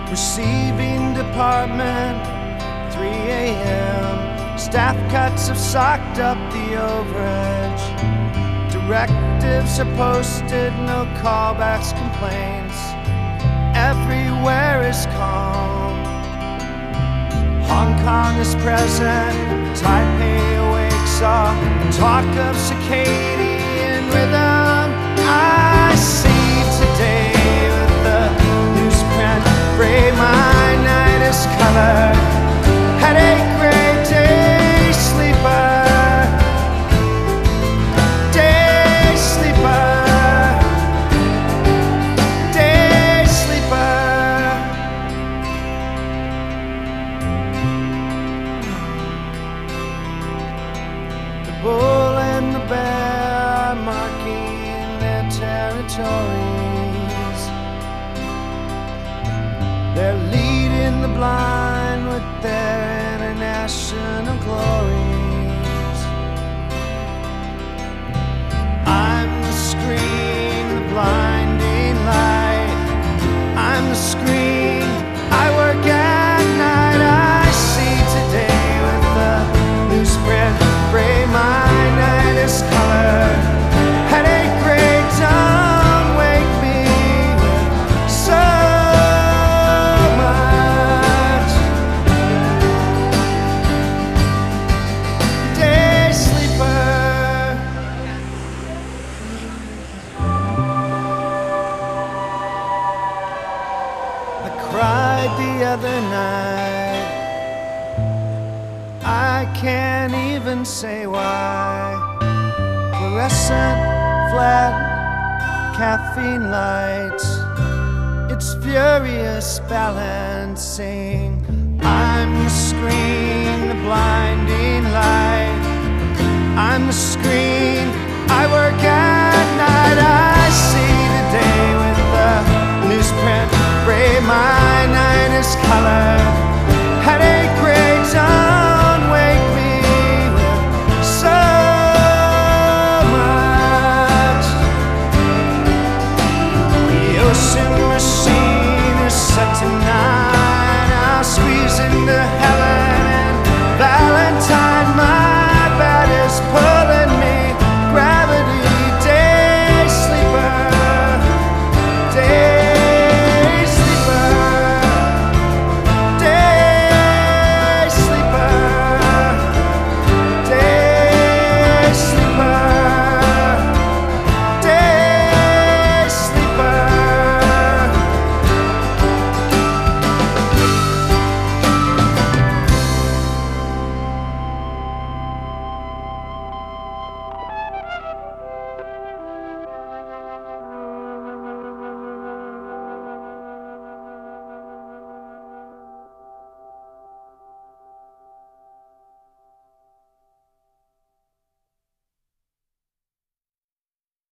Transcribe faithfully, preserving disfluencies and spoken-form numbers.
Receiving department, three A M Staff cuts have socked up the overage. Directives are posted, no callbacks, complaints. Everywhere is calm. Hong Kong is present, Taipei awakes all talk of circadian rhythm. I see today with the newsprint, gray, my night is color. Headache, gray, day sleeper. Day sleeper. Day sleeper. The bull and the bear are marking their territories. They're leading the blind with their international glories. I'm the screen, the blinding light. I'm the screen, I work at night. I see today with the newsprint, gray, my night is color. Headache, gray, don't wake me so much. Day sleeper. I cried the other night. I can't even say why. Fluorescent, flat, caffeine lights. It's furious balancing. I'm the screen, the blinding light. I'm the screen, I work at night. I see today with the newsprint, gray, my night is color.